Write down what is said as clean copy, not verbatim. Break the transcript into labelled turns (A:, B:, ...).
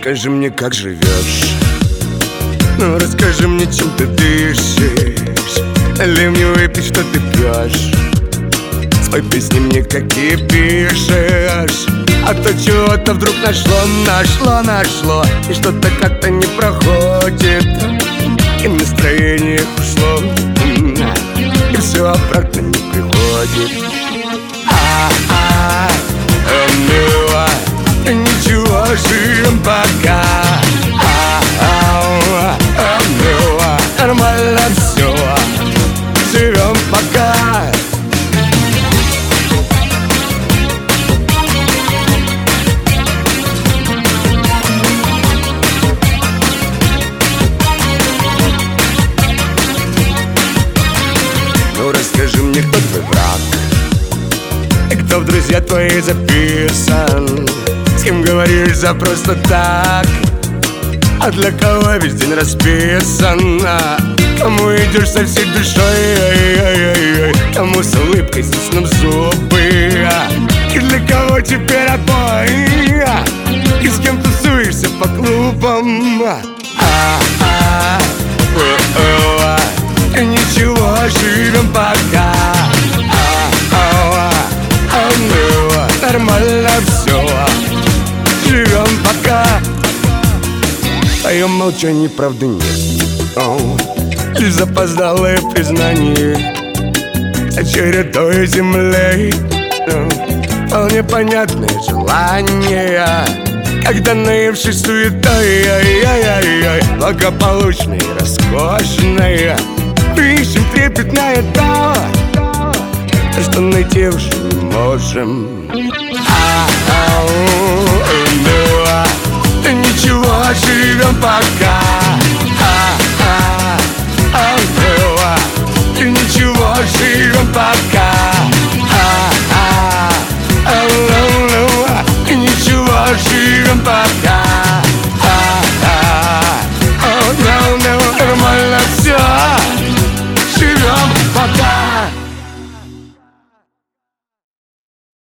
A: расскажи мне, как живешь. Ну, расскажи мне, чем ты дышишь. Налей мне выпить, что ты пьешь. Спой песни мне, какие пишешь. А то чего-то вдруг нашло. И что-то как-то не проходит. И настроение ушло. И все обратно не приходит. Мила, ничего, живем пока. Мила, нормально все, живем пока. Ну расскажи мне, кто твой враг, и кто в друзья твои записан. С кем говоришь за просто так, а для кого весь день расписан. Кому идешь со всей душой, кому с улыбкой стиснув зубы. И для кого теперь отбой, и с кем тусуешься по клубам. Ничего, живем пока. Нормально все, живем пока. В твоем молчании правды нет, лишь запоздалое признание очередной землей. Вполне понятное желание, когда наевшись суетой, благополучной и роскошной, мы ищем трепетное то, что найти уже не можем.